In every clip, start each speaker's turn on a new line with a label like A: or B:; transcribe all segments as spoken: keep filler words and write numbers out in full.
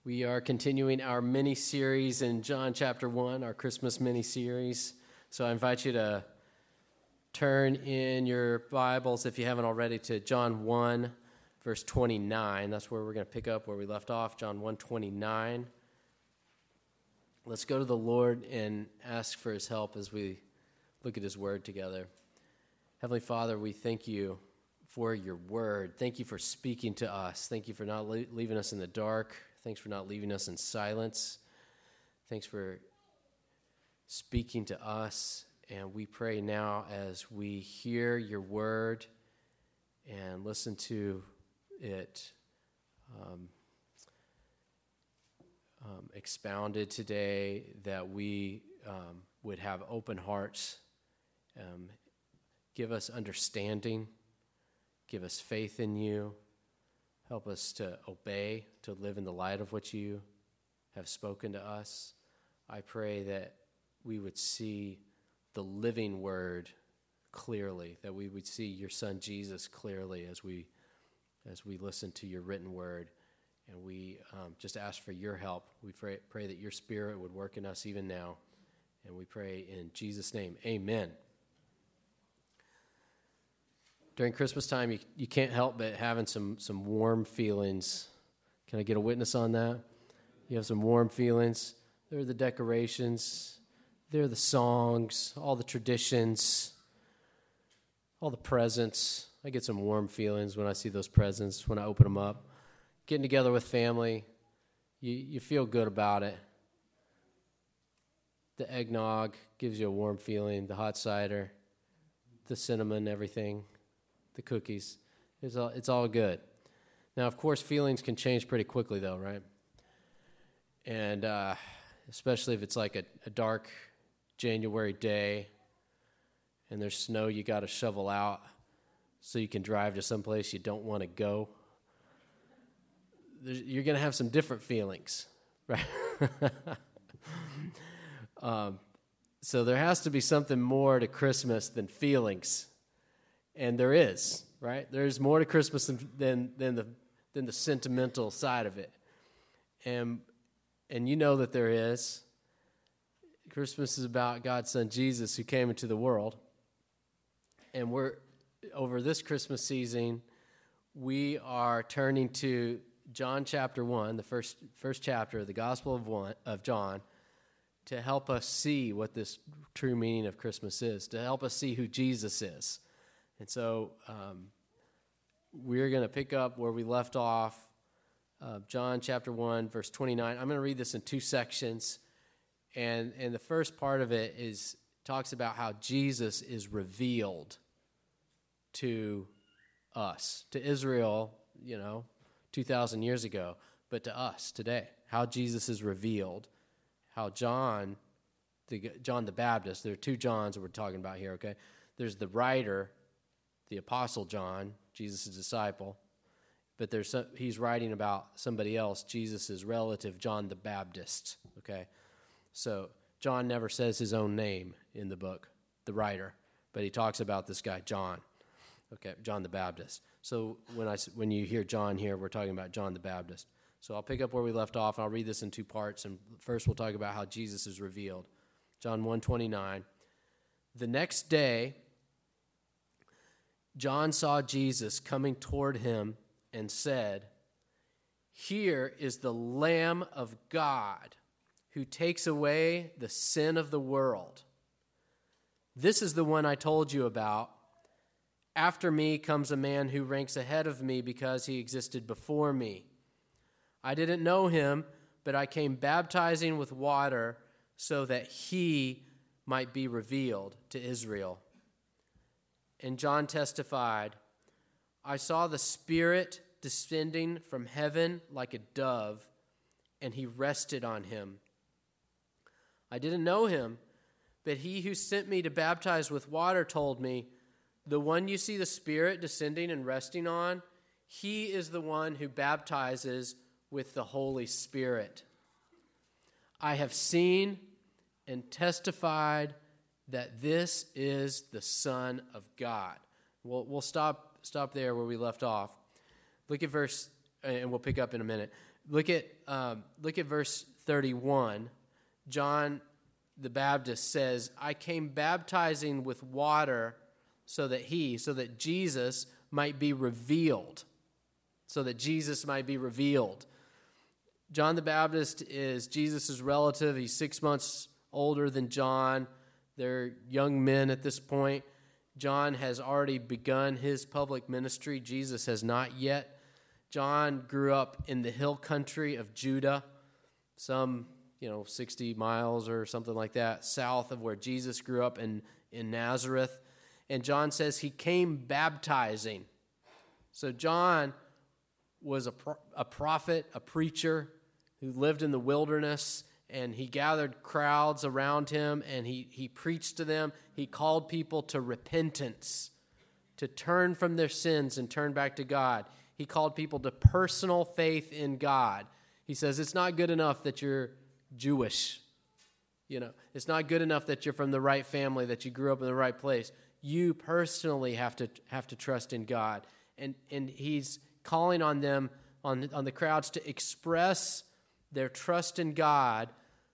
A: We are continuing our mini-series in John chapter one, our Christmas mini-series. So I invite you to turn in your Bibles, if you haven't already, to John one, verse twenty-nine. That's where we're going to pick up where we left off, John one twenty-nine. Let's go to the Lord and ask for his help as we look at his word together. Heavenly Father, we thank you for your word. Thank you for speaking to us. Thank you for not le- leaving us in the dark. Thanks for not leaving us in silence. Thanks for speaking to us. And we pray now as we hear your word and listen to it um, um, expounded today, that we um, would have open hearts. Um, give us understanding. Give us faith in you. Help us to obey, to live in the light of what you have spoken to us. I pray that we would see the living word clearly, that we would see your son Jesus clearly as we as we listen to your written word. And we um, just ask for your help. We pray, pray that your spirit would work in us even now. And we pray in Jesus' name, amen. During Christmas time, you, you can't help but having some, some warm feelings. Can I get a witness on that? You have some warm feelings. There are the decorations. There are the songs, all the traditions, all the presents. I get some warm feelings when I see those presents, when I open them up. Getting together with family, you, you feel good about it. The eggnog gives you a warm feeling, the hot cider, the cinnamon, everything. The cookies. It's all, it's all good. Now, of course, feelings can change pretty quickly, though, right? And uh, especially if it's like a, a dark January day and there's snow you got to shovel out so you can drive to someplace you don't want to go. There's, you're going to have some different feelings, right? um, so there has to be something more to Christmas than feelings. And there is, right? There's more to Christmas than, than than the than the sentimental side of it, and and you know that there is. Christmas is about God's Son Jesus, who came into the world, and we're over this Christmas season, we are turning to John chapter one, the first first chapter of the Gospel of one of John, to help us see what this true meaning of Christmas is, to help us see who Jesus is. And so um, we're going to pick up where we left off, uh, John chapter one, verse twenty-nine. I'm going to read this in two sections. And, and the first part of it is talks about how Jesus is revealed to us, to Israel, you know, two thousand years ago, but to us today. How Jesus is revealed, how John, the, John the Baptist, there are two Johns that we're talking about here, okay? There's the writer, the Apostle John, Jesus' disciple, but there's some, he's writing about somebody else, Jesus' relative, John the Baptist, okay? So John never says his own name in the book, the writer, but he talks about this guy, John, okay, John the Baptist. So when I when you hear John here, we're talking about John the Baptist. So I'll pick up where we left off, and I'll read this in two parts, and first we'll talk about how Jesus is revealed. John one twenty-nine. The next day, John saw Jesus coming toward him and said, "Here is the Lamb of God who takes away the sin of the world. This is the one I told you about. After me comes a man who ranks ahead of me because he existed before me. I didn't know him, but I came baptizing with water so that he might be revealed to Israel." And John testified, "I saw the Spirit descending from heaven like a dove, and he rested on him. I didn't know him, but he who sent me to baptize with water told me, 'The one you see the Spirit descending and resting on, he is the one who baptizes with the Holy Spirit.' I have seen and testified that this is the Son of God." We'll, we'll stop stop there where we left off. Look at verse, and we'll pick up in a minute. Look at um, look at verse thirty-one. John the Baptist says, I came baptizing with water so that he, so that Jesus might be revealed. So that Jesus might be revealed. John the Baptist is Jesus' relative. He's six months older than John. They're young men at this point. John has already begun his public ministry. Jesus has not yet. John grew up in the hill country of Judah, some, you know, sixty miles or something like that, south of where Jesus grew up in, in Nazareth. And John says he came baptizing. So John was a, pro- a prophet, a preacher who lived in the wilderness, and he gathered crowds around him, and he, he preached to them. He called people to repentance, to turn from their sins and turn back to God. He called people to personal faith in God. He says, it's not good enough that you're Jewish. You know, it's not good enough that you're from the right family, that you grew up in the right place. You personally have to have to trust in God. And and he's calling on them, on, on the crowds, to express their trust in God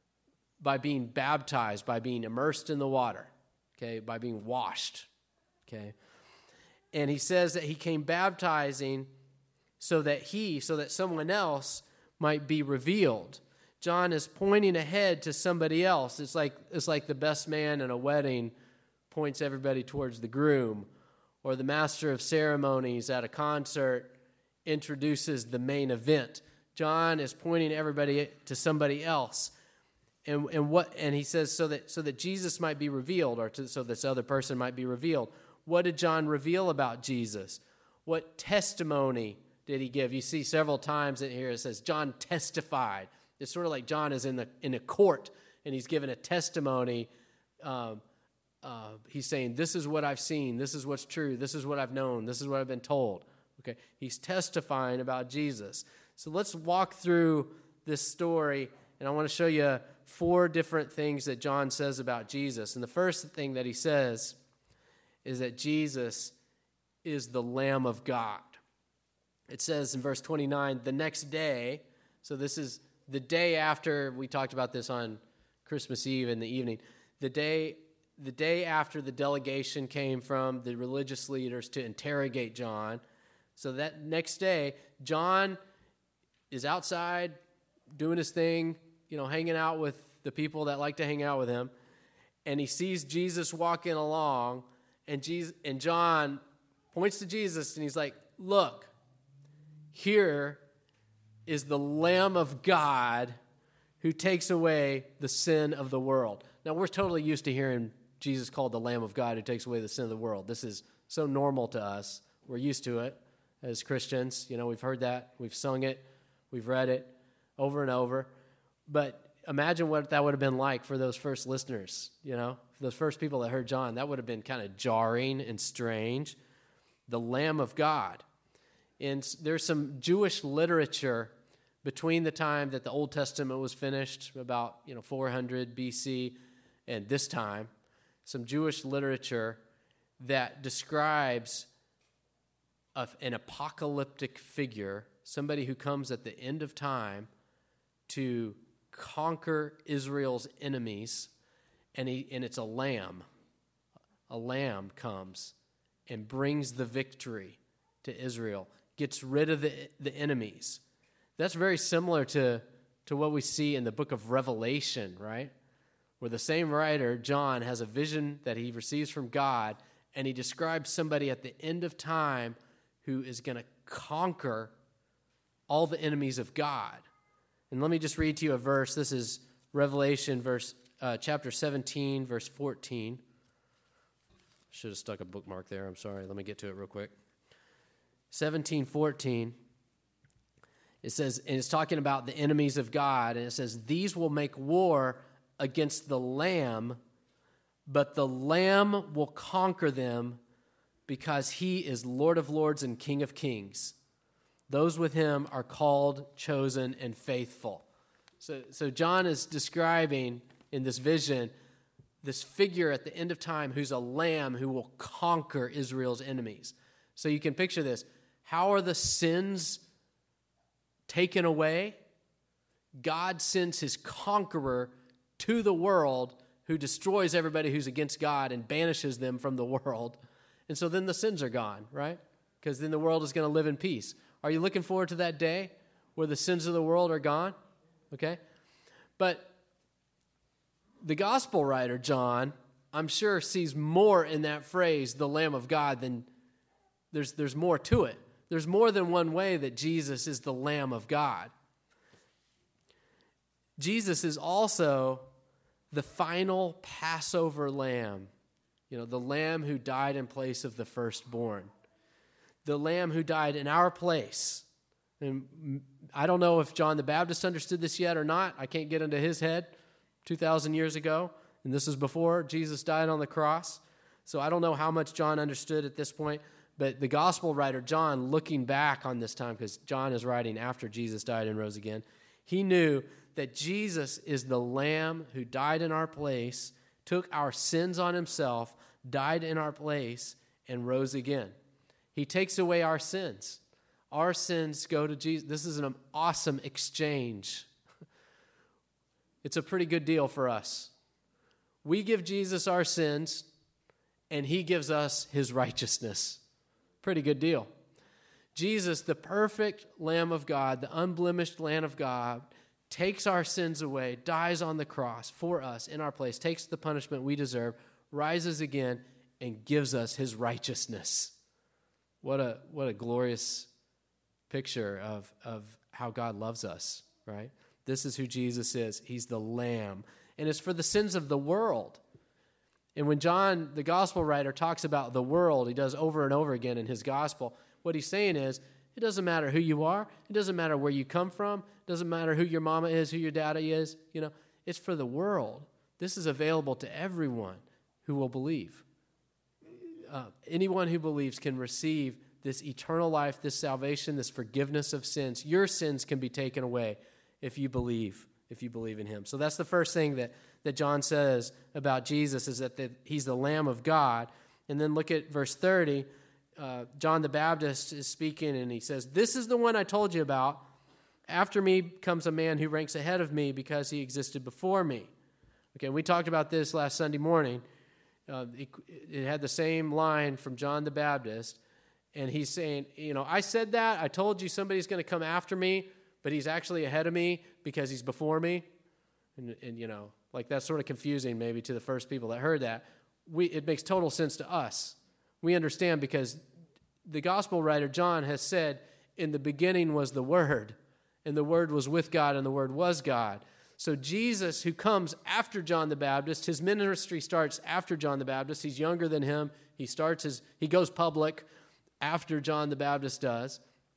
A: by being baptized, by being immersed in the water, okay, by being washed, okay. And he says that he came baptizing so that he, so that someone else might be revealed. John is pointing ahead to somebody else. It's like it's like the best man in a wedding points everybody towards the groom, or the master of ceremonies at a concert introduces the main event. John is pointing everybody to somebody else. And and what and he says so that so that Jesus might be revealed, or to, so this other person might be revealed. What did John reveal about Jesus? What testimony did he give? You see several times in here it says John testified. It's sort of like John is in the in a court and he's given a testimony. Um, uh, he's saying, this is what I've seen. This is what's true. This is what I've known. This is what I've been told. Okay, he's testifying about Jesus. So let's walk through this story, and I want to show you four different things that John says about Jesus. And the first thing that he says is that Jesus is the Lamb of God. It says in verse twenty-nine, the next day, so this is the day after, we talked about this on Christmas Eve in the evening, the day the day after the delegation came from the religious leaders to interrogate John. So that next day, John is outside doing his thing, you know, hanging out with the people that like to hang out with him, and he sees Jesus walking along, and Jesus, and John points to Jesus, and he's like, look, here is the Lamb of God who takes away the sin of the world. Now, we're totally used to hearing Jesus called the Lamb of God who takes away the sin of the world. This is so normal to us. We're used to it as Christians. You know, we've heard that. We've sung it. We've read it over and over. But imagine what that would have been like for those first listeners, you know, for those first people that heard John. That would have been kind of jarring and strange. The Lamb of God. And there's some Jewish literature between the time that the Old Testament was finished, about, you know, four hundred B C, and this time, some Jewish literature that describes a, an apocalyptic figure, somebody who comes at the end of time to conquer Israel's enemies, and he and it's a lamb. A lamb comes and brings the victory to Israel, gets rid of the, the enemies. That's very similar to, to what we see in the book of Revelation, right? Where the same writer, John, has a vision that he receives from God, and he describes somebody at the end of time who is going to conquer all the enemies of God. And let me just read to you a verse. This is Revelation, verse uh, chapter seventeen, verse fourteen. Should have stuck a bookmark there. I'm sorry. Let me get to it real quick. seventeen fourteen. It says, and it's talking about the enemies of God, and it says, these will make war against the Lamb, but the Lamb will conquer them because he is Lord of lords and King of kings. Those with him are called, chosen, and faithful. So, so John is describing in this vision this figure at the end of time who's a lamb who will conquer Israel's enemies. So you can picture this. How are the sins taken away? God sends his conqueror to the world who destroys everybody who's against God and banishes them from the world. And so then the sins are gone, right? Because then the world is going to live in peace. Are you looking forward to that day where the sins of the world are gone? Okay? But the gospel writer, John, I'm sure sees more in that phrase, the Lamb of God, than there's, there's more to it. There's more than one way that Jesus is the Lamb of God. Jesus is also the final Passover lamb, you know, the lamb who died in place of the firstborn, the lamb who died in our place. And I don't know if John the Baptist understood this yet or not. I can't get into his head two thousand years ago, and this is before Jesus died on the cross. So I don't know how much John understood at this point, but the gospel writer John, looking back on this time, because John is writing after Jesus died and rose again, he knew that Jesus is the Lamb who died in our place, took our sins on himself, died in our place, and rose again. He takes away our sins. Our sins go to Jesus. This is an awesome exchange. It's a pretty good deal for us. We give Jesus our sins, and he gives us his righteousness. Pretty good deal. Jesus, the perfect Lamb of God, the unblemished Lamb of God, takes our sins away, dies on the cross for us in our place, takes the punishment we deserve, rises again, and gives us his righteousness. What a what a glorious picture of, of how God loves us, right? This is who Jesus is. He's the Lamb. And it's for the sins of the world. And when John, the gospel writer, talks about the world, he does over and over again in his gospel, what he's saying is, it doesn't matter who you are. It doesn't matter where you come from. It doesn't matter who your mama is, who your daddy is. You know, it's for the world. This is available to everyone who will believe. Uh, anyone who believes can receive this eternal life, this salvation, this forgiveness of sins. Your sins can be taken away if you believe, if you believe in him. So that's the first thing that, that John says about Jesus, is that the, he's the Lamb of God. And then look at verse thirty. Uh, John the Baptist is speaking, and he says, "This is the one I told you about. After me comes a man who ranks ahead of me because he existed before me." Okay, we talked about this last Sunday morning. Uh, it, it had the same line from John the Baptist, and he's saying, you know, I said that. I told you somebody's going to come after me, but he's actually ahead of me because he's before me. And, and you know, like that's sort of confusing maybe to the first people that heard that. We, it makes total sense to us. We understand because the gospel writer John has said, in the beginning was the Word, and the Word was with God, and the Word was God. So Jesus, who comes after John the Baptist, his ministry starts after John the Baptist. He's younger than him. He starts his, he goes public after John the Baptist does.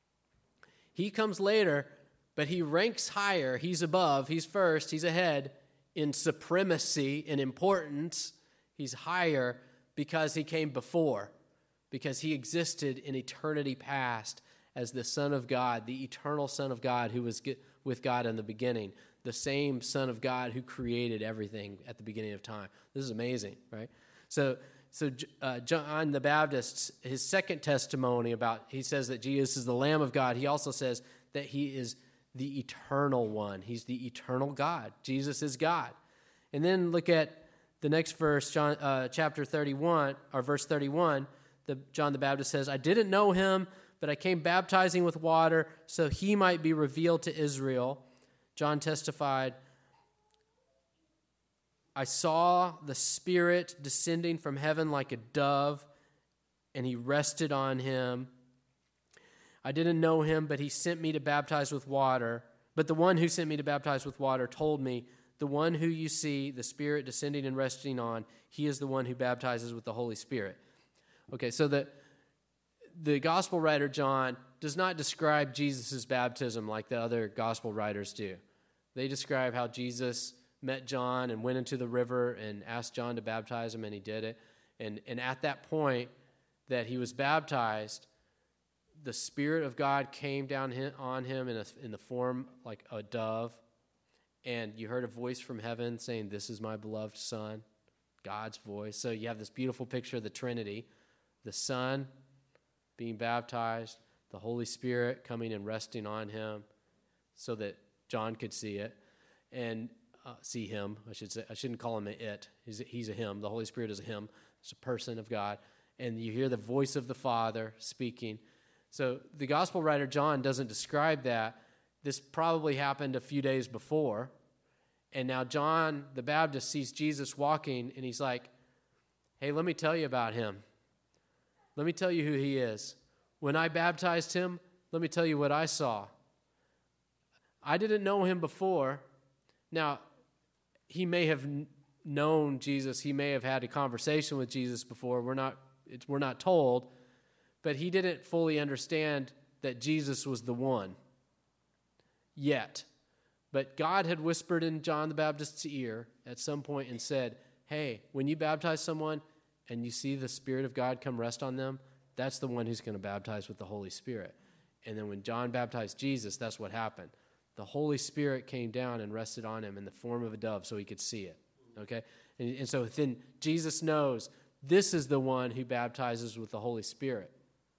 A: He comes later, but he ranks higher. He's above. He's first. He's ahead in supremacy, in importance. He's higher because he came before, because he existed in eternity past as the Son of God, the eternal Son of God who was with God in the beginning, the same Son of God who created everything at the beginning of time. This is amazing, right? So, so uh, John the Baptist, his second testimony about, he says that Jesus is the Lamb of God. He also says that he is the eternal one. He's the eternal God. Jesus is God. And then look at the next verse, John, uh, chapter thirty-one, or verse thirty-one. The, John the Baptist says, "I didn't know him, but I came baptizing with water so he might be revealed to Israel." John testified, "I saw the Spirit descending from heaven like a dove, and he rested on him. I didn't know him, but he sent me to baptize with water. But the one who sent me to baptize with water told me, 'The one who you see, the Spirit descending and resting on, he is the one who baptizes with the Holy Spirit.'" Okay, so the, the gospel writer John does not describe Jesus' baptism like the other gospel writers do. They describe how Jesus met John and went into the river and asked John to baptize him, and he did it. And, and at that point that he was baptized, the Spirit of God came down on him in, a, in the form like a dove, and you heard a voice from heaven saying, "This is my beloved Son," God's voice. So you have this beautiful picture of the Trinity, the Son being baptized, the Holy Spirit coming and resting on him, so that John could see it and uh, see him. I should say I shouldn't call him an it. He's a, he's a him. The Holy Spirit is a him. It's a person of God, and you hear the voice of the Father speaking. So the gospel writer John doesn't describe that. This probably happened a few days before, and now John the Baptist sees Jesus walking, and he's like, "Hey, let me tell you about him. Let me tell you who he is. When I baptized him, let me tell you what I saw. I didn't know him before." Now, he may have known Jesus. He may have had a conversation with Jesus before. We're not, it's, we're not told. But he didn't fully understand that Jesus was the one yet. But God had whispered in John the Baptist's ear at some point and said, "Hey, when you baptize someone and you see the Spirit of God come rest on them, that's the one who's going to baptize with the Holy Spirit." And then when John baptized Jesus, that's what happened. The Holy Spirit came down and rested on him in the form of a dove so he could see it. Okay? And, and so then Jesus knows this is the one who baptizes with the Holy Spirit.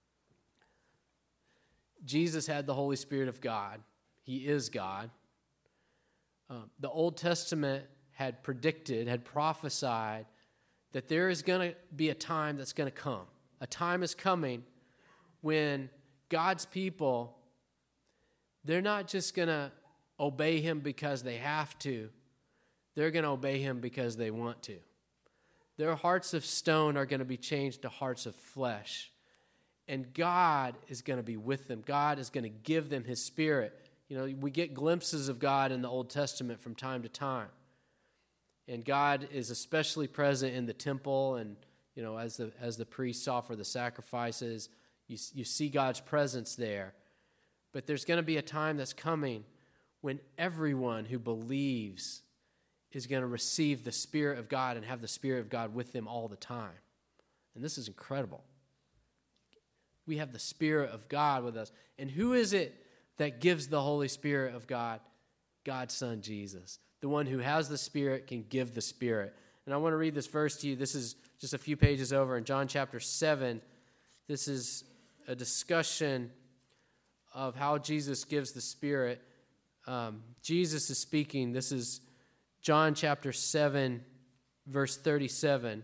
A: Jesus had the Holy Spirit of God. He is God. Um, the Old Testament had predicted, had prophesied that there is going to be a time that's going to come. A time is coming when God's people, they're not just going to obey him because they have to. They're going to obey him because they want to. Their hearts of stone are going to be changed to hearts of flesh. And God is going to be with them. God is going to give them his Spirit. You know, we get glimpses of God in the Old Testament from time to time. And God is especially present in the temple, and, you know, as the as the priests offer the sacrifices, you, you see God's presence there. But there's going to be a time that's coming when everyone who believes is going to receive the Spirit of God and have the Spirit of God with them all the time. And this is incredible. We have the Spirit of God with us. And who is it that gives the Holy Spirit of God? God's Son, Jesus. The one who has the Spirit can give the Spirit. And I want to read this verse to you. This is just a few pages over in John chapter seven. This is a discussion of how Jesus gives the Spirit. Um, Jesus is speaking. This is John chapter seven, verse thirty-seven.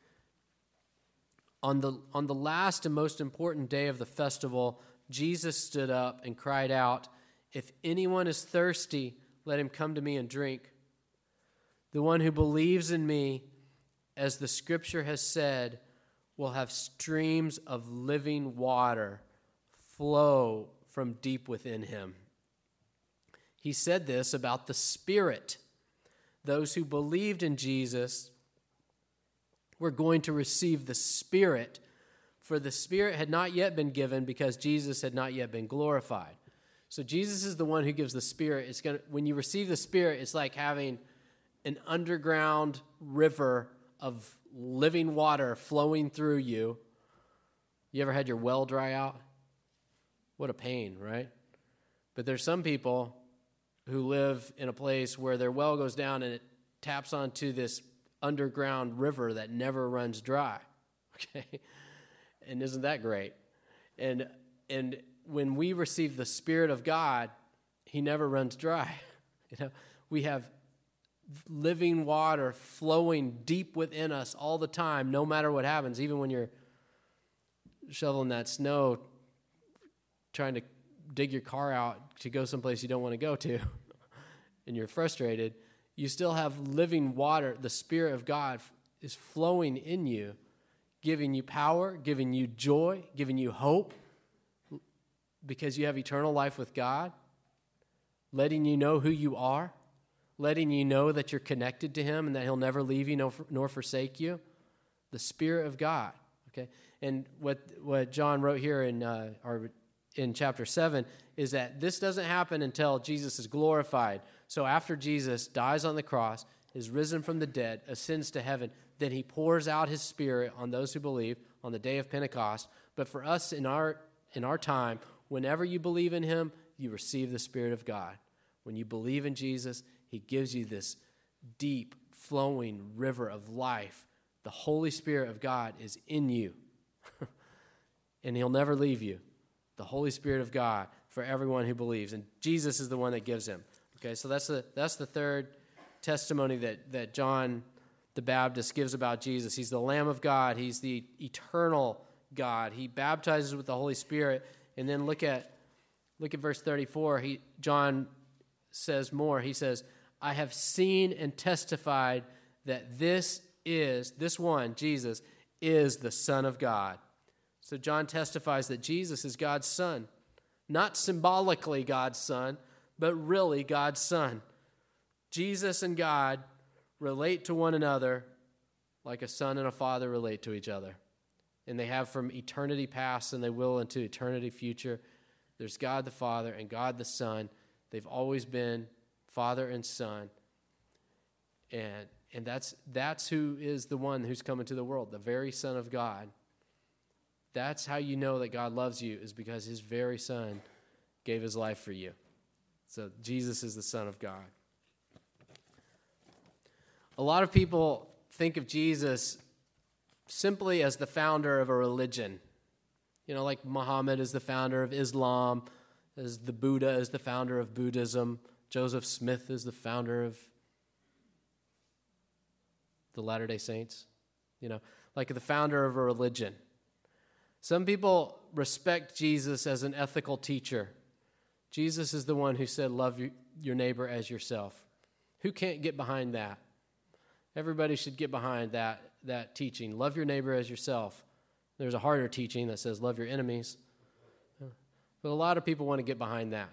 A: On the, on the last and most important day of the festival, Jesus stood up and cried out, "If anyone is thirsty, let him come to me and drink. The one who believes in me, as the Scripture has said, will have streams of living water flow from deep within him." He said this about the Spirit. Those who believed in Jesus were going to receive the Spirit, for the Spirit had not yet been given because Jesus had not yet been glorified. So Jesus is the one who gives the Spirit. It's gonna, when you receive the Spirit, it's like having an underground river of living water flowing through you. You ever had your well dry out? What a pain, right? But there's some people who live in a place where their well goes down and it taps onto this underground river that never runs dry. Okay? And isn't that great? And and when we receive the Spirit of God, he never runs dry. You know, we have living water flowing deep within us all the time, no matter what happens. Even when you're shoveling that snow, trying to dig your car out to go someplace you don't want to go to, and you're frustrated, you still have living water. The Spirit of God is flowing in you, giving you power, giving you joy, giving you hope, because you have eternal life with God, letting you know who you are, letting you know that you're connected to him and that he'll never leave you nor, nor forsake you. The Spirit of God, okay? And what what John wrote here in uh, or in chapter seven is that this doesn't happen until Jesus is glorified. So after Jesus dies on the cross, is risen from the dead, ascends to heaven, then he pours out his Spirit on those who believe on the day of Pentecost. But for us in our in our time, whenever you believe in him, you receive the Spirit of God. When you believe in Jesus, he gives you this deep, flowing river of life. The Holy Spirit of God is in you, and he'll never leave you. The Holy Spirit of God for everyone who believes, and Jesus is the one that gives him. Okay, so that's the that's the third testimony that, that John the Baptist gives about Jesus. He's the Lamb of God. He's the eternal God. He baptizes with the Holy Spirit. And then look at look at verse thirty-four. He John says more. He says, I have seen and testified that this is, this one, Jesus, is the Son of God. So John testifies that Jesus is God's Son. Not symbolically God's Son, but really God's Son. Jesus and God relate to one another like a son and a father relate to each other. And they have from eternity past, and they will into eternity future. There's God the Father and God the Son. They've always been Father and Son. And and that's that's who is the one who's come into the world, the very Son of God. That's how you know that God loves you, is because his very Son gave his life for you. So Jesus is the Son of God. A lot of people think of Jesus simply as the founder of a religion. You know, like Muhammad is the founder of Islam, as the Buddha is the founder of Buddhism, Joseph Smith is the founder of the Latter-day Saints, you know, like the founder of a religion. Some people respect Jesus as an ethical teacher. Jesus is the one who said, love your neighbor as yourself. Who can't get behind that? Everybody should get behind that, that teaching. Love your neighbor as yourself. There's a harder teaching that says love your enemies. But a lot of people want to get behind that.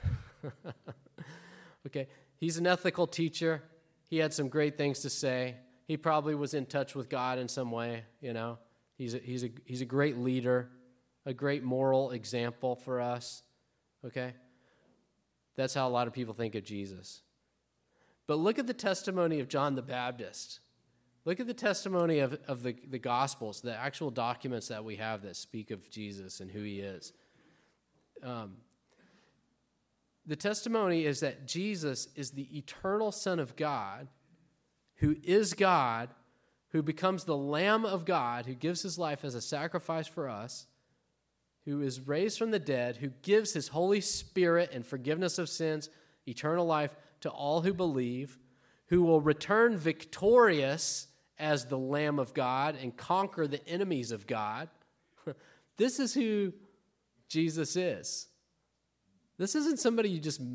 A: Okay, he's an ethical teacher. He had some great things to say. He probably was in touch with God in some way, you know. He's a, he's a, he's a great leader, a great moral example for us, okay? That's how a lot of people think of Jesus. But look at the testimony of John the Baptist. Look at the testimony of, of the, the Gospels, the actual documents that we have that speak of Jesus and who he is. Um, the testimony is that Jesus is the eternal Son of God, who is God, who becomes the Lamb of God, who gives his life as a sacrifice for us, who is raised from the dead, who gives his Holy Spirit and forgiveness of sins, eternal life to all who believe, who will return victorious as the Lamb of God and conquer the enemies of God. This is who Jesus is. This isn't somebody you just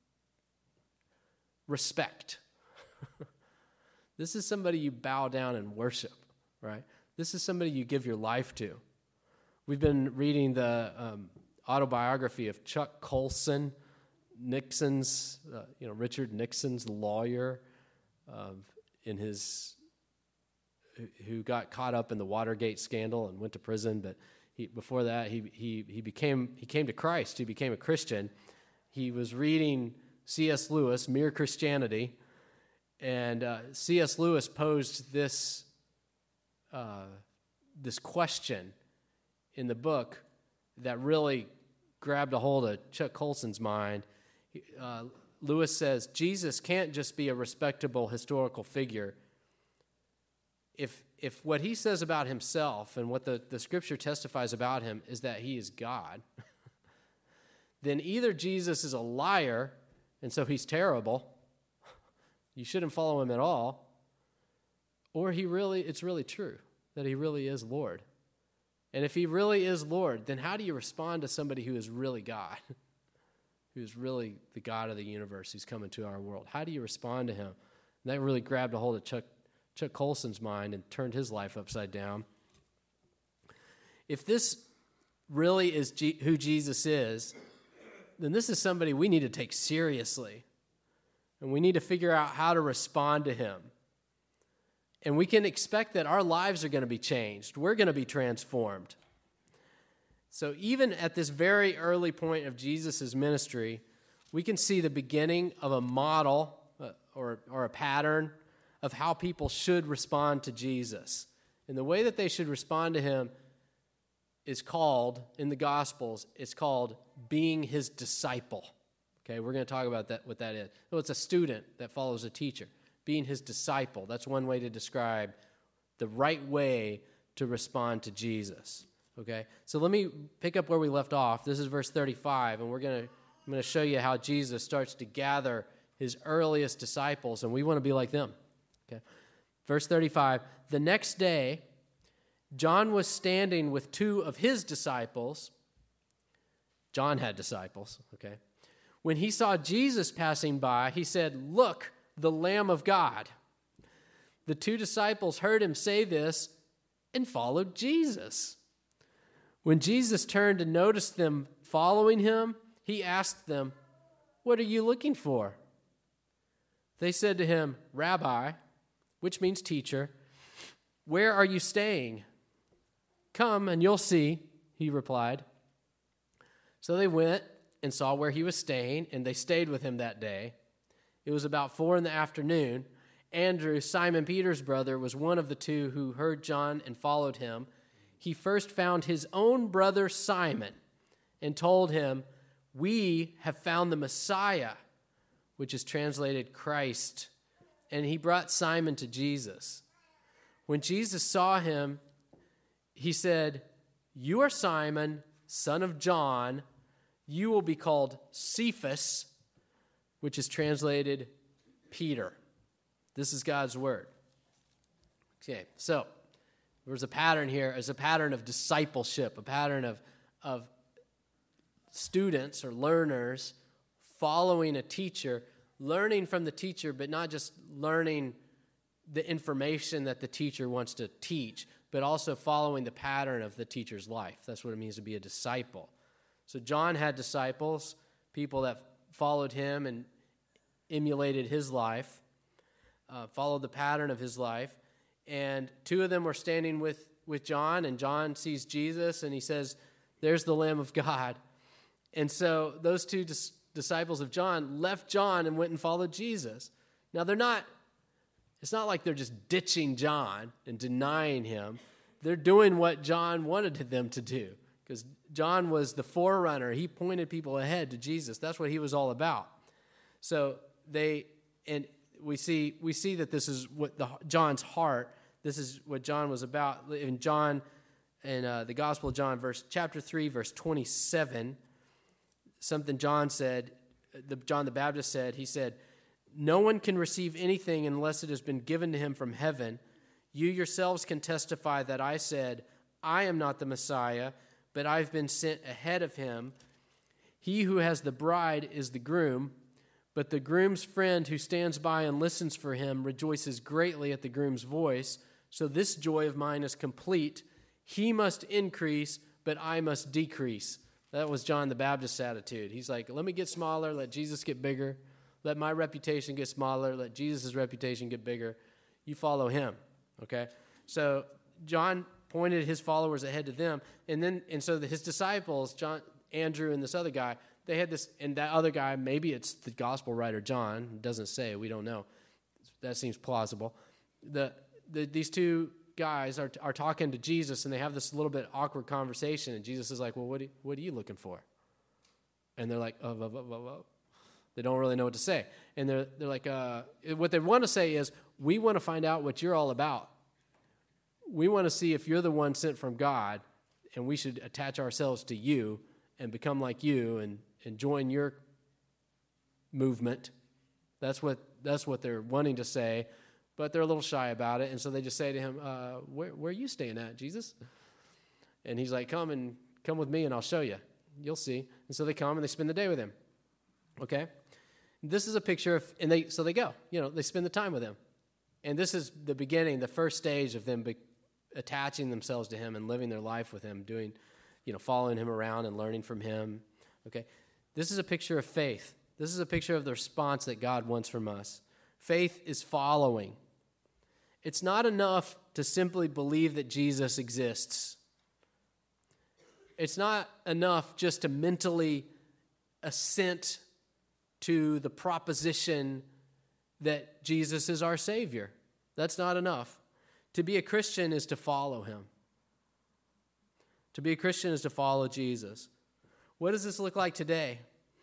A: respect. This is somebody you bow down and worship, right? This is somebody you give your life to. We've been reading the um, autobiography of Chuck Colson, Nixon's, uh, you know, Richard Nixon's lawyer, uh, in his, who got caught up in the Watergate scandal and went to prison. But he, before that, he he he became he came to Christ. He became a Christian. He was reading C S Lewis, Mere Christianity. And uh, C S Lewis posed this uh, this question in the book that really grabbed a hold of Chuck Colson's mind. Uh, Lewis says, Jesus can't just be a respectable historical figure. If if what he says about himself and what the, the Scripture testifies about him is that he is God, then either Jesus is a liar, and so he's terrible, you shouldn't follow him at all, or he really, it's really true that he really is Lord. And if he really is Lord, then how do you respond to somebody who is really God, who is really the God of the universe who's come into our world? How do you respond to him? And that really grabbed a hold of Chuck, Chuck Colson's mind and turned his life upside down. If this really is G- who Jesus is, then this is somebody we need to take seriously. And we need to figure out how to respond to him. And we can expect that our lives are going to be changed. We're going to be transformed. So even at this very early point of Jesus' ministry, we can see the beginning of a model uh, or, or a pattern of how people should respond to Jesus. And the way that they should respond to him is called, in the Gospels, it's called being his disciple. Okay, we're going to talk about that. What that is. So it's a student that follows a teacher. Being his disciple. That's one way to describe the right way to respond to Jesus. Okay, so let me pick up where we left off. This is verse thirty-five, and we're going to I'm going to show you how Jesus starts to gather his earliest disciples, and we want to be like them. Okay. Verse thirty-five, the next day, John was standing with two of his disciples. John had disciples, okay. When he saw Jesus passing by, he said, "Look, the Lamb of God." The two disciples heard him say this and followed Jesus. When Jesus turned and noticed them following him, he asked them, "What are you looking for?" They said to him, "Rabbi," which means teacher, "where are you staying?" "Come and you'll see," he replied. So they went and saw where he was staying, and they stayed with him that day. It was about four in the afternoon. Andrew, Simon Peter's brother, was one of the two who heard John and followed him. He first found his own brother Simon and told him, "We have found the Messiah," which is translated Christ. And he brought Simon to Jesus. When Jesus saw him, he said, "You are Simon, son of John. You will be called Cephas," which is translated Peter. This is God's word. Okay, so there's a pattern here. There's a pattern of discipleship, a pattern of, of students or learners following a teacher, learning from the teacher, but not just learning the information that the teacher wants to teach, but also following the pattern of the teacher's life. That's what it means to be a disciple. So John had disciples, people that followed him and emulated his life, uh, followed the pattern of his life. And two of them were standing with, with John, and John sees Jesus, and he says, "There's the Lamb of God." And so those two dis- disciples of John left John and went and followed Jesus. Now, they're not, it's not like they're just ditching John and denying him. They're doing what John wanted them to do, because John was the forerunner. He pointed people ahead to Jesus. That's what he was all about. So they, and we see we see that this is what the John's heart. This is what John was about. In John, in uh, the Gospel of John, verse chapter three, verse twenty-seven, something John said, the John the Baptist said. He said, "No one can receive anything unless it has been given to him from heaven. You yourselves can testify that I said, 'I am not the Messiah, but I've been sent ahead of him.' He who has the bride is the groom, but the groom's friend who stands by and listens for him rejoices greatly at the groom's voice. So this joy of mine is complete. He must increase, but I must decrease." That was John the Baptist's attitude. He's like, let me get smaller, let Jesus get bigger. Let my reputation get smaller, let Jesus' reputation get bigger. You follow him, okay? So John pointed his followers ahead to them, and then and so his disciples, John, Andrew, and this other guy, they had this, and that other guy, maybe it's the gospel writer John, it doesn't say, we don't know. That seems plausible. The, the these two guys are are talking to Jesus, and they have this little bit awkward conversation, and Jesus is like, "Well, what are, what are you looking for?" And they're like, "Oh, oh, oh, oh, oh." They don't really know what to say. And they're they're like, uh, what they want to say is, "We want to find out what you're all about. We want to see if you're the one sent from God, and we should attach ourselves to you and become like you and, and join your movement." That's what that's what they're wanting to say, but they're a little shy about it. And so they just say to him, uh, where, where are you staying at, Jesus? And he's like, come and come with me and I'll show you. You'll see. And so they come and they spend the day with him. Okay? This is a picture of, and they so they go. You know, they spend the time with him. And this is the beginning, the first stage of them be, attaching themselves to him and living their life with him, doing, you know, following him around and learning from him. Okay? This is a picture of faith. This is a picture of the response that God wants from us. Faith is following. It's not enough to simply believe that Jesus exists. It's not enough just to mentally assent to the proposition that Jesus is our Savior. That's not enough. To be a Christian is to follow him. To be a Christian is to follow Jesus. What does this look like today?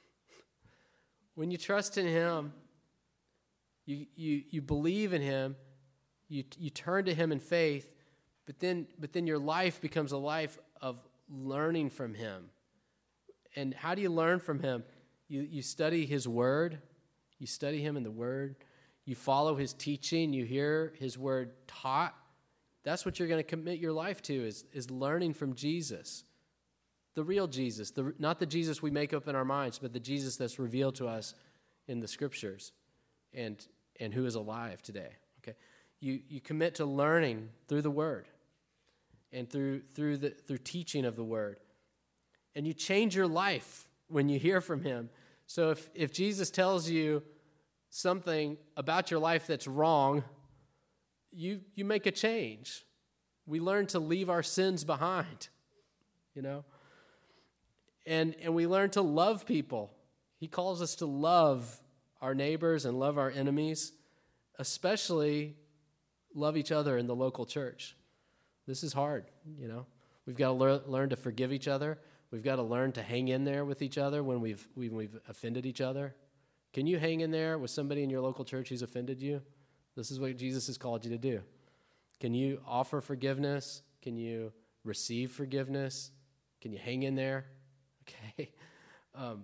A: When you trust in him, you you you believe in him, you you turn to him in faith, but then but then your life becomes a life of learning from him. And how do you learn from him? You you study his word, You study him in the word. You follow his teaching. You hear his word taught. That's what you're going to commit your life to, is, is learning from Jesus. The real Jesus, the, not the Jesus we make up in our minds, but the Jesus that's revealed to us in the scriptures and, and who is alive today. Okay, You, you commit to learning through the word and through, through, the, through teaching of the word. And you change your life when you hear from him. So if, if Jesus tells you something about your life that's wrong, you you make a change. We learn to leave our sins behind, you know? And and we learn to love people. He calls us to love our neighbors and love our enemies, especially love each other in the local church. This is hard, you know? We've got to lear, learn to forgive each other. We've got to learn to hang in there with each other when we've when we've offended each other. Can you hang in there with somebody in your local church who's offended you? This is what Jesus has called you to do. Can you offer forgiveness? Can you receive forgiveness? Can you hang in there? Okay. Um,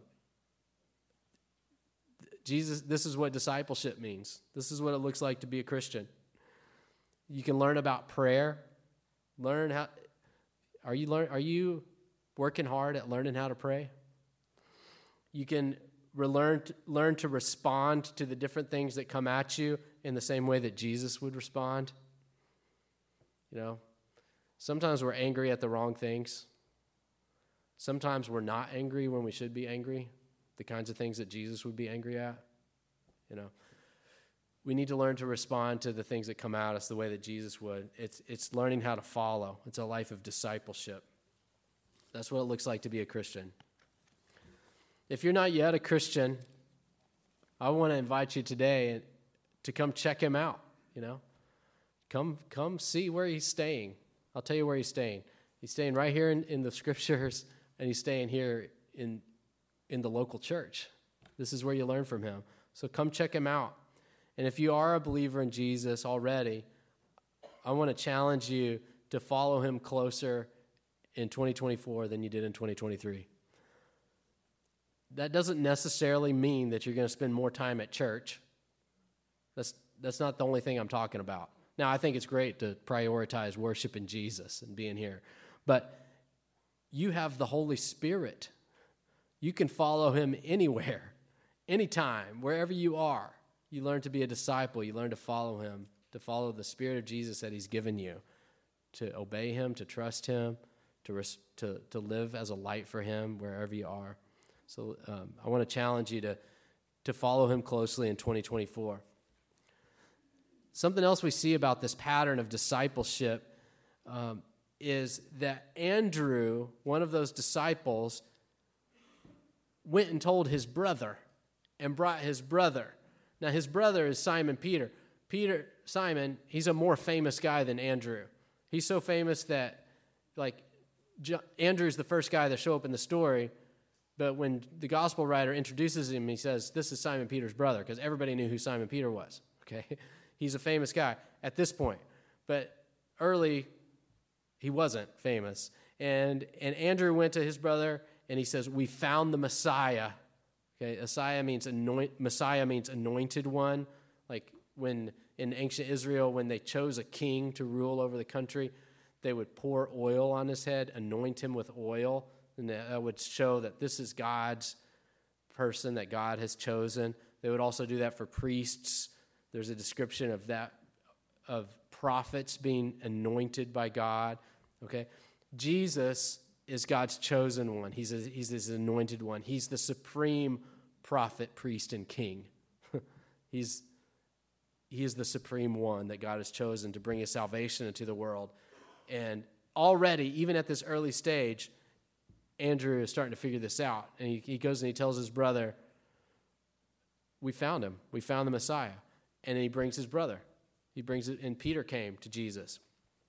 A: Jesus, this is what discipleship means. This is what it looks like to be a Christian. You can learn about prayer. Learn how. Are you learn? Are you working hard at learning how to pray? You can learn to, learn to respond to the different things that come at you in the same way that Jesus would respond. You know, sometimes we're angry at the wrong things. Sometimes we're not angry when we should be angry, the kinds of things that Jesus would be angry at. You know, we need to learn to respond to the things that come at us the way that Jesus would. It's it's learning how to follow. It's a life of discipleship. That's what it looks like to be a Christian. If you're not yet a Christian, I want to invite you today to come check him out, you know. Come come see where he's staying. I'll tell you where he's staying. He's staying right here in, in the scriptures, and he's staying here in, in the local church. This is where you learn from him. So come check him out. And if you are a believer in Jesus already, I want to challenge you to follow him closer in twenty twenty-four than you did in twenty twenty-three. That doesn't necessarily mean that you're going to spend more time at church. That's that's not the only thing I'm talking about. Now, I think it's great to prioritize worshiping Jesus and being here. But you have the Holy Spirit. You can follow him anywhere, anytime, wherever you are. You learn to be a disciple. You learn to follow him, to follow the Spirit of Jesus that he's given you, to obey him, to trust him, to res- to, to live as a light for him wherever you are. So um, I want to challenge you to, to follow him closely in twenty twenty-four. Something else we see about this pattern of discipleship um, is that Andrew, one of those disciples, went and told his brother and brought his brother. Now, his brother is Simon Peter. Peter, Simon, he's a more famous guy than Andrew. He's so famous that, like, John, Andrew's the first guy to show up in the story, but when the gospel writer introduces him, he says, this is Simon Peter's brother, because everybody knew who Simon Peter was, okay? He's a famous guy at this point. But early, he wasn't famous. And and Andrew went to his brother, and he says, we found the Messiah. Okay, Messiah means anoint, Messiah means anointed one. Like when in ancient Israel, when they chose a king to rule over the country, they would pour oil on his head, anoint him with oil, and that would show that this is God's person that God has chosen. They would also do that for priests. There's a description of that, of prophets being anointed by God, okay? Jesus is God's chosen one. He's, a, he's his anointed one. He's the supreme prophet, priest, and king. he's, he is the supreme one that God has chosen to bring his salvation into the world. And already, even at this early stage, Andrew is starting to figure this out. And he, he goes and he tells his brother, we found him. We found the Messiah. And then he brings his brother. He brings it, and Peter came to Jesus.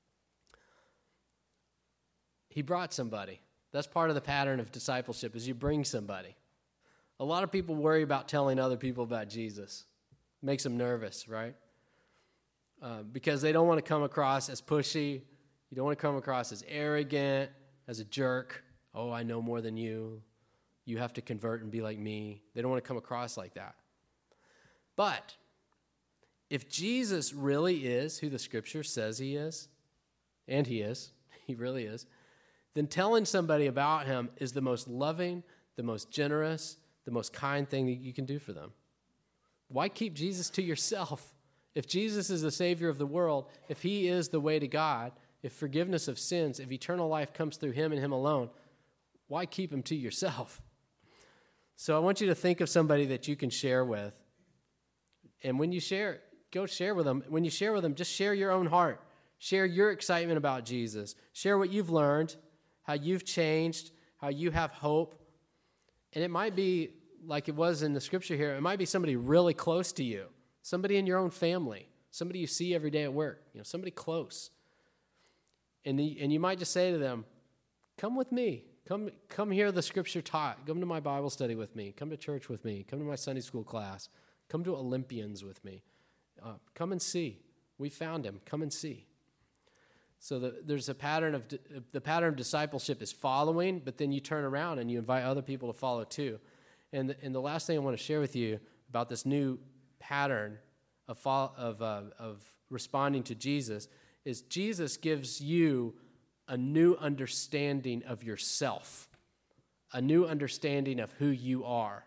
A: He brought somebody. That's part of the pattern of discipleship, is you bring somebody. A lot of people worry about telling other people about Jesus. It makes them nervous, right? Uh, because they don't want to come across as pushy. You don't want to come across as arrogant, as a jerk. Oh, I know more than you. You have to convert and be like me. They don't want to come across like that. But if Jesus really is who the Scripture says he is, and he is, he really is, then telling somebody about him is the most loving, the most generous, the most kind thing that you can do for them. Why keep Jesus to yourself? If Jesus is the Savior of the world, if he is the way to God, if forgiveness of sins, if eternal life comes through him and him alone, why keep him to yourself? So I want you to think of somebody that you can share with. And when you share, go share with them. When you share with them, just share your own heart. Share your excitement about Jesus. Share what you've learned, how you've changed, how you have hope. And it might be like it was in the scripture here. It might be somebody really close to you, somebody in your own family, somebody you see every day at work, you know, somebody close. And, the, and you might just say to them, come with me. Come, come hear the scripture taught. Come to my Bible study with me. Come to church with me. Come to my Sunday school class. Come to Olympians with me. Uh, come and see. We found him. Come and see. So the, there's a pattern of the pattern of discipleship is following, but then you turn around and you invite other people to follow too. And the, and the last thing I want to share with you about this new pattern of fo- of uh, of responding to Jesus is Jesus gives you a new understanding of yourself, a new understanding of who you are.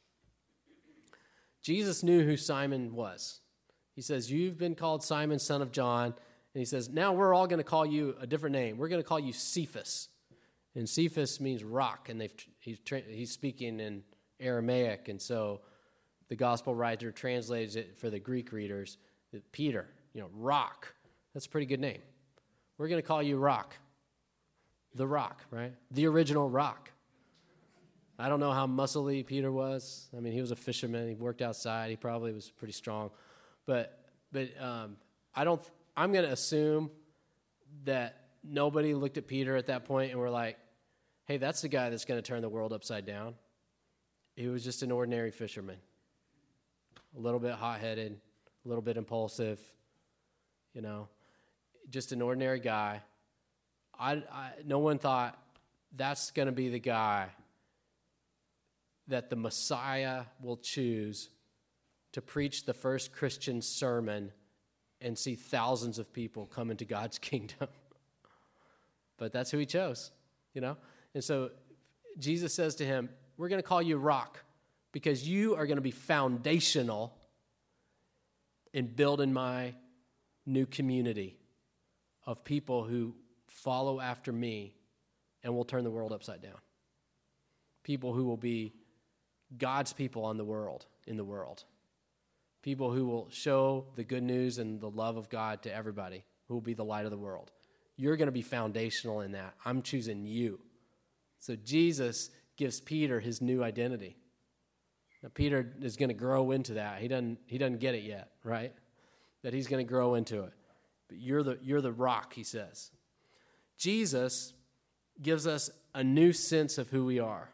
A: Jesus knew who Simon was. He says, "You've been called Simon, son of John." And he says, now we're all going to call you a different name. We're going to call you Cephas. And Cephas means rock, and they've, he's, he's speaking in Aramaic. And so the gospel writer translates it for the Greek readers, Peter, you know, rock. That's a pretty good name. We're going to call you Rock. The Rock, right? The original Rock. I don't know how muscly Peter was. I mean, he was a fisherman. He worked outside. He probably was pretty strong. But but um, I don't... I'm going to assume that nobody looked at Peter at that point and were like, hey, that's the guy that's going to turn the world upside down. He was just an ordinary fisherman, a little bit hot-headed, a little bit impulsive, you know, just an ordinary guy. I, I, no one thought that's going to be the guy that the Messiah will choose to preach the first Christian sermon and see thousands of people come into God's kingdom. But that's who he chose, you know? And so Jesus says to him, we're going to call you Rock because you are going to be foundational in building my new community of people who follow after me and will turn the world upside down. People who will be God's people on the world, in the world. People who will show the good news and the love of God to everybody, who will be the light of the world. You're going to be foundational in that. I'm choosing you. So Jesus gives Peter his new identity. Now, Peter is going to grow into that. He doesn't, he doesn't get it yet, right? That he's going to grow into it. But you're the, you're the rock, he says. Jesus gives us a new sense of who we are.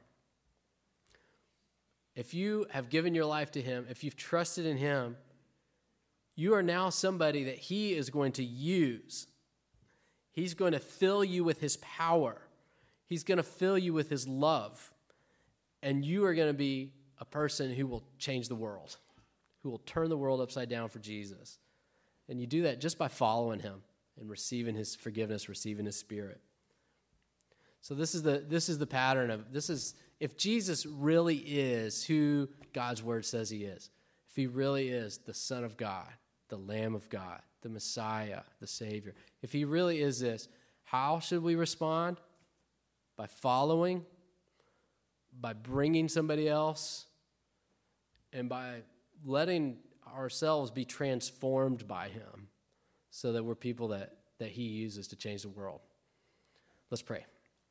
A: If you have given your life to him, if you've trusted in him, you are now somebody that he is going to use. He's going to fill you with his power. He's going to fill you with his love. And you are going to be a person who will change the world, who will turn the world upside down for Jesus. And you do that just by following him and receiving his forgiveness, receiving his spirit. So this is the this is the pattern of this is if Jesus really is who God's word says he is, if he really is the Son of God, the Lamb of God, the Messiah, the Savior, if he really is this, how should we respond? By following, by bringing somebody else, and by letting ourselves be transformed by him so that we're people that, that he uses to change the world. Let's pray.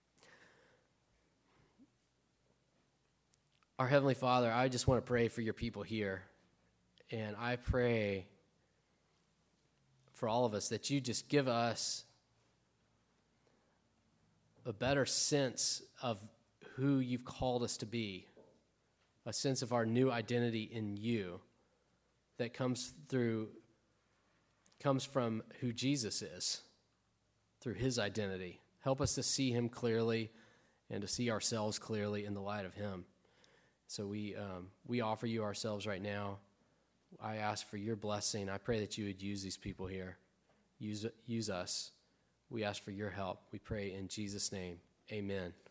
A: Our Heavenly Father, I just want to pray for your people here. And I pray for all of us that you just give us a better sense of who you've called us to be, a sense of our new identity in you that comes through, comes from who Jesus is, through his identity. Help us to see him clearly and to see ourselves clearly in the light of him. So we um, we offer you ourselves right now. I ask for your blessing. I pray that you would use these people here. Use, use us. We ask for your help. We pray in Jesus' name. Amen.